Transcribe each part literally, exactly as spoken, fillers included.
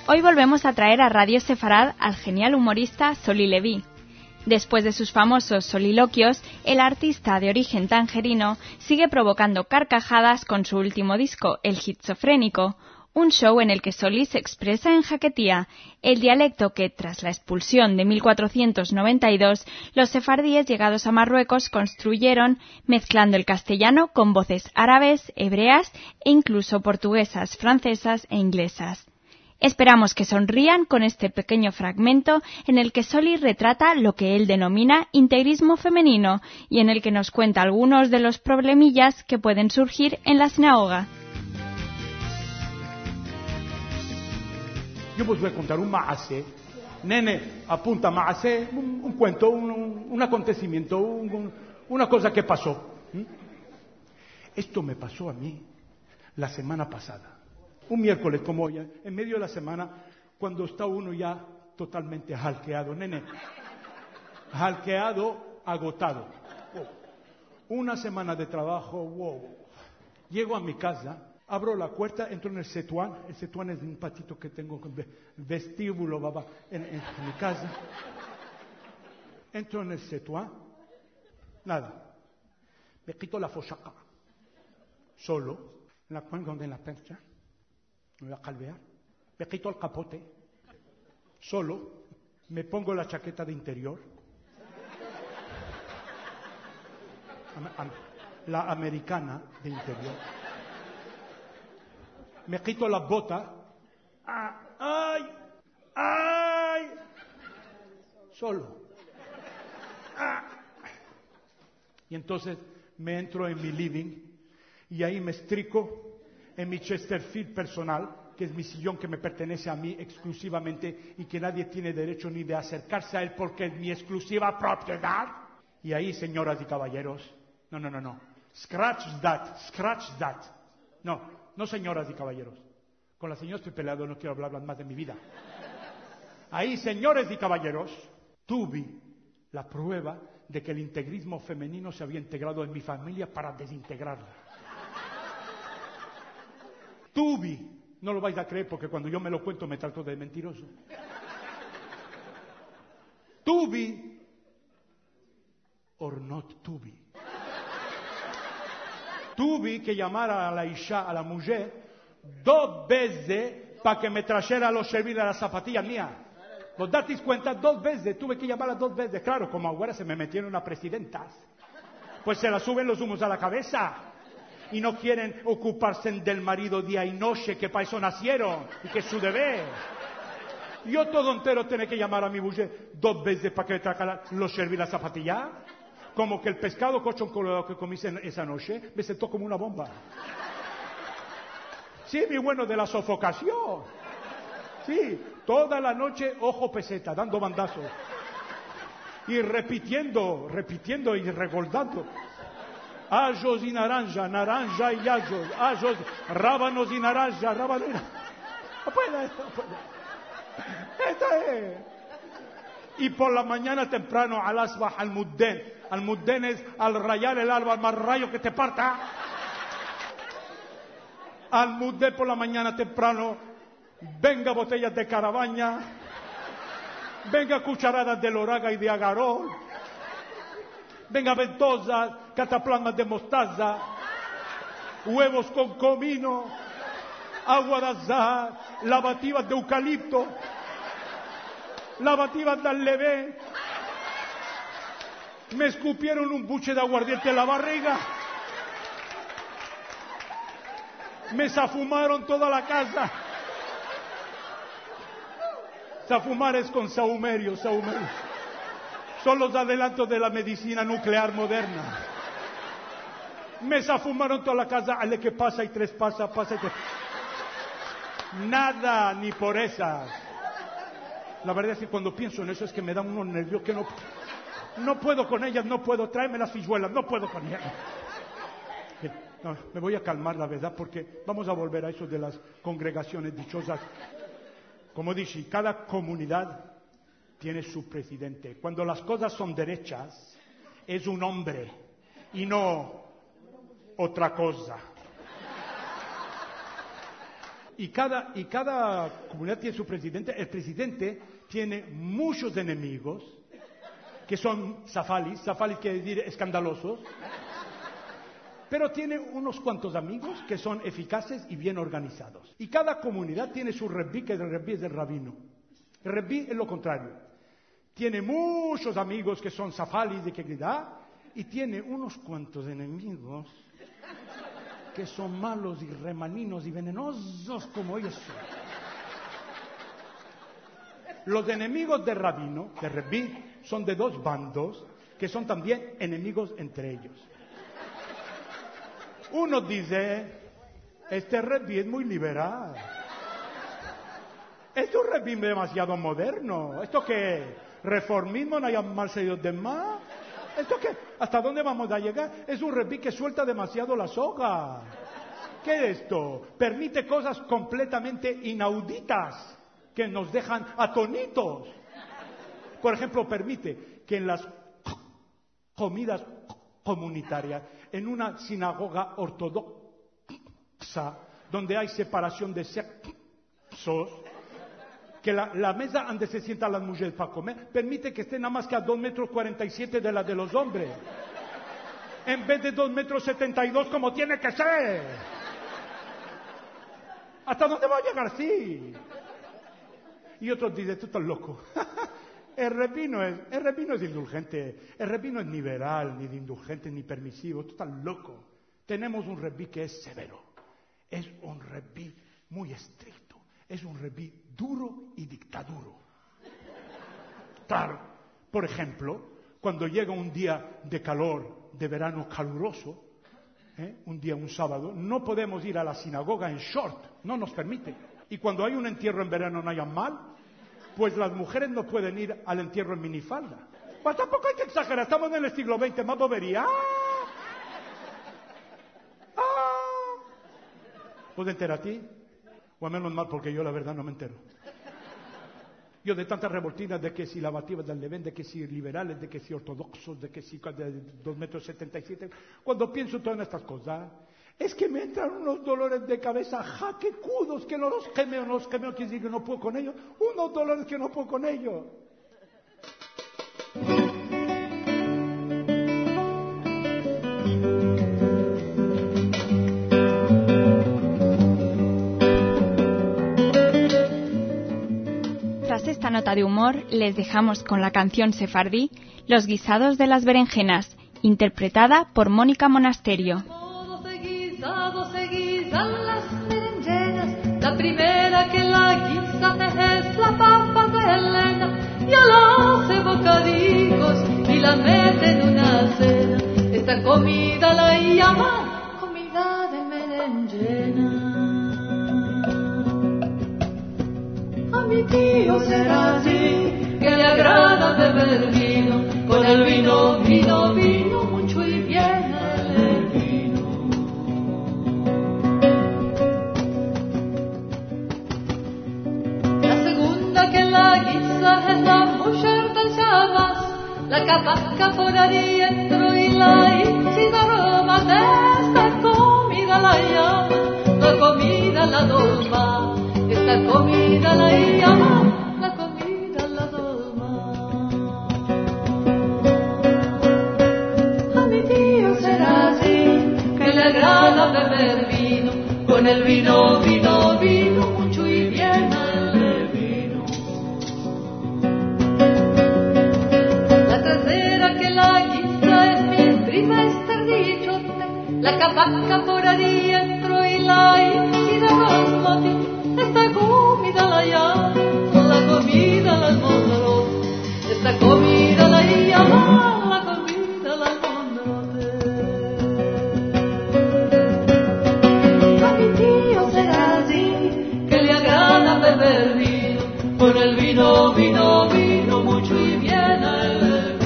Hoy volvemos a traer a Radio Sefarad al genial humorista Soli Leví. Después de sus famosos soliloquios, el artista de origen tangerino sigue provocando carcajadas con su último disco, El Gizofrénico, un show en el que Soli se expresa en jaquetía, el dialecto que, tras la expulsión de mil cuatrocientos noventa y dos, los sefardíes llegados a Marruecos construyeron, mezclando el castellano con voces árabes, hebreas e incluso portuguesas, francesas e inglesas. Esperamos que sonrían con este pequeño fragmento en el que Soli retrata lo que él denomina integrismo femenino y en el que nos cuenta algunos de los problemillas que pueden surgir en la sinagoga. Yo os voy a contar un maasé. Nene, apunta maasé, un, un cuento, un, un, un acontecimiento, un, un, una cosa que pasó. ¿Mm? Esto me pasó a mí la semana pasada. Un miércoles como hoy, en medio de la semana, cuando está uno ya totalmente jalqueado. Nene, jalqueado, agotado. Wow. Una semana de trabajo, wow. Llego a mi casa. Abro la puerta, entro en el setuán. El setuán es un patito que tengo, vestíbulo, baba, en, en, en mi casa. Entro en el setuán. Nada. Me quito la fochaca. Solo. La cuelgo de la percha. Me voy a calvear. Me quito el capote. Solo. Me pongo la chaqueta de interior. La americana de interior. Me quito la bota. ¡Ay! ¡Ay! Solo. ¡Ah! Y entonces me entro en mi living y ahí me estrico en mi Chesterfield personal, que es mi sillón que me pertenece a mí exclusivamente y que nadie tiene derecho ni de acercarse a él porque es mi exclusiva propiedad. Y ahí, señoras y caballeros, no, no, no, no. Scratch that, scratch that. No, no señoras y caballeros. Con la señora estoy peleado, no quiero hablar más de mi vida. Ahí, señores y caballeros, tuve la prueba de que el integrismo femenino se había integrado en mi familia para desintegrarla. Tuve, no lo vais a creer porque cuando yo me lo cuento me trato de mentiroso. Tuve, or not tuve. Tuve que llamar a la isha, a la mujer, dos veces para que me trajera los servir a la zapatilla mía. ¿Os datis cuenta? Dos veces, tuve que llamarla dos veces. Claro, como ahora se me metieron a presidentas, pues se la suben los humos a la cabeza. Y no quieren ocuparse del marido día y noche, que para eso nacieron, y que es su deber. Yo todo entero tengo que llamar a mi mujer dos veces para que me traiga los servir la zapatilla. Como que el pescado cochón colorado que comí esa noche me sentó como una bomba. Sí, mi bueno, de la sofocación. Sí, toda la noche ojo peseta, dando bandazos. Y repitiendo, repitiendo y regoldando. Ajos y naranja, naranja y ajos, ajos, rábanos y naranja, rábanos y naranja. No puede, no puede. Esta es. Y por la mañana temprano, al asbah, al mudden. Al mudden es al rayar el alba, al más rayo que te parta. Al mudden por la mañana temprano, venga botellas de carabaña, venga cucharadas de loraga y de agarón, venga ventosas, cataplasmas de mostaza, huevos con comino, agua de azahar, lavativas de eucalipto, lavativas de allevé. Me escupieron un buche de aguardiente en la barriga. Me zafumaron toda la casa. Zafumar es con saumerio, saumerio. Son los adelantos de la medicina nuclear moderna. Me zafumaron toda la casa. Ale que pasa y tres pasa, pasa y tres. Nada, ni por esas. La verdad es que cuando pienso en eso es que me da unos nervios que no... No puedo con ellas, no puedo. Tráeme las fijuelas, no puedo con ellas. Bien, no, me voy a calmar, la verdad, porque vamos a volver a eso de las congregaciones dichosas. Como dije, cada comunidad tiene su presidente. Cuando las cosas son derechas, es un hombre y no otra cosa. Y cada, y cada comunidad tiene su presidente. El presidente tiene muchos enemigos, que son zafalis. Zafalis quiere decir escandalosos. Pero tiene unos cuantos amigos que son eficaces y bien organizados. Y cada comunidad tiene su rebbi, que el rebbi es el rabino. El rebbi es lo contrario. Tiene muchos amigos que son zafalis de Kegridá y tiene unos cuantos enemigos que son malos y remaninos y venenosos como ellos son. Los enemigos de rabino, de rebbi, son de dos bandos que son también enemigos entre ellos. Uno dice, este rebbi es muy liberal. Es un rebbi demasiado moderno. ¿Esto qué? ¿Reformismo? ¿No hay más ellos de más? ¿Esto qué? ¿Hasta dónde vamos a llegar? Es un rebbi que suelta demasiado la soga. ¿Qué es esto? Permite cosas completamente inauditas que nos dejan atónitos. Por ejemplo, permite que en las comidas comunitarias, en una sinagoga ortodoxa, donde hay separación de sexos, que la, la mesa donde se sientan las mujeres para comer, permite que esté nada más que a dos metros cuarenta y siete de la de los hombres, en vez de dos metros setenta y dos como tiene que ser. ¿Hasta dónde va a llegar así? Y otros dicen, tú estás loco. El rabino es, el rabino es indulgente, el rabino es ni liberal, ni indulgente, ni permisivo, tú estás loco. Tenemos un rabí que es severo, es un rabí muy estricto, es un rabí duro y dictaduro. Claro, por ejemplo, cuando llega un día de calor, de verano caluroso, ¿eh? un día, un sábado, no podemos ir a la sinagoga en short, no nos permite. Y cuando hay un entierro en verano no hayan mal, pues las mujeres no pueden ir al entierro en minifalda. Pues tampoco hay que exagerar, estamos en el siglo veinte, más bobería. ¡Ah! ¡Ah! ¿Puedes enterar a ti? O a menos mal, porque yo la verdad no me entero. Yo de tantas revoltinas de que si lavativas del Levén, de que si liberales, de que si ortodoxos, de que si de dos metros setenta y siete, cuando pienso todas estas cosas, es que me entran unos dolores de cabeza jaquecudos que no los quemeo, no los quemeo, quiere decir que no puedo con ellos, unos dolores que no puedo con ellos. Tras esta nota de humor, les dejamos con la canción sefardí Los guisados de las berenjenas, interpretada por Mónica Monasterio. La primera que la guisa es la papa de Elena, ya la hace bocadillos y la mete en una cena. Esta comida la llama comida de berenjena. A mi tío será así, que le agrada beber vino, con el vino, vino, vino, mucho y bien el vino. Que la guisa es la mujer del Shabbos, la capaca por adentro y la incida aroma de esta comida la llama, la comida la dolma, esta comida la llama, la comida la dolma. A mi tío será así, que le agrada beber vino, con el vino, vino, vino, mucho y bien el vino. Que la guisa es mi prima Esther Dichote, la capaca por adentro y la incida rosmoti, esta comida la llama, la comida la almondrote, esta comida la llama, la comida la almondrote. A mi tío será así, que le agrada beber vino, con el vino, vino, vino, mucho y bien el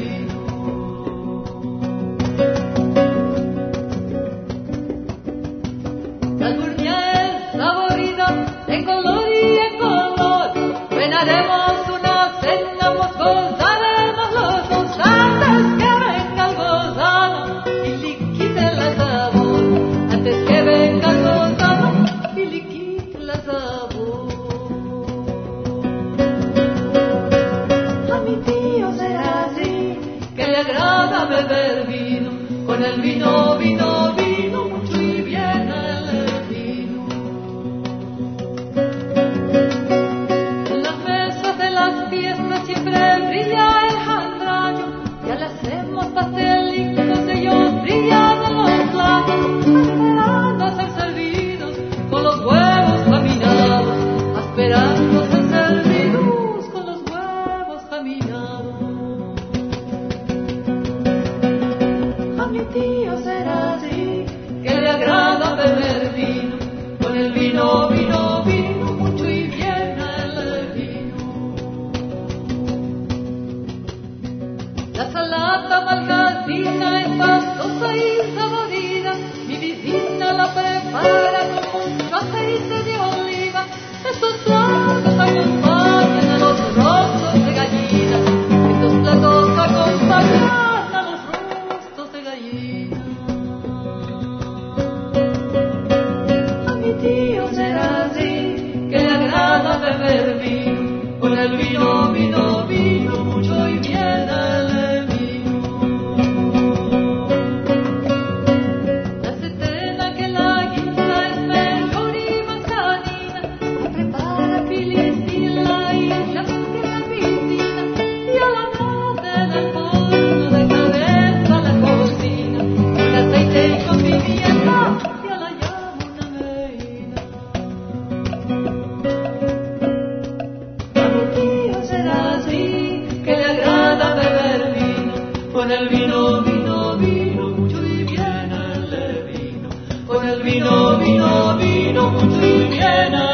en color y en color, cenaremos una cena, nos gozaremos los dos antes vino, vino, vino, mucho y bien el vino. En las mesas de las fiestas siempre brilla el jandrayo, ya le hacemos pastelitos, ellos brillan en los platos, esperando a ser servidos con los huevos caminados, esperando a ser servidos con los huevos caminados. A mi tío será así, que le agrada beber vino, con el vino, vino, vino, mucho y bien el vino. La salata malcasina es pastosa y saborida, mi visita la prepara con mucho aceite de oliva. Estos platos acompañan a los rostros de gallina, estos platos acompañan a los rostros de gallina. A mi tío será así, que le agrada beber vino, con el vino, vino, vino, mucho y bien el vino. La setena que la guisa es mejor y manzanina, la prepara Filistina y la que la piscina, y a la noche del horno de cabeza a la cocina, con aceite y con pimienta, y a la llama una meina. A mi tío será así, que le agrada beber vino, con el vino, vino, vino, mucho y bien el vino, con el vino, vino, vino, mucho y bien el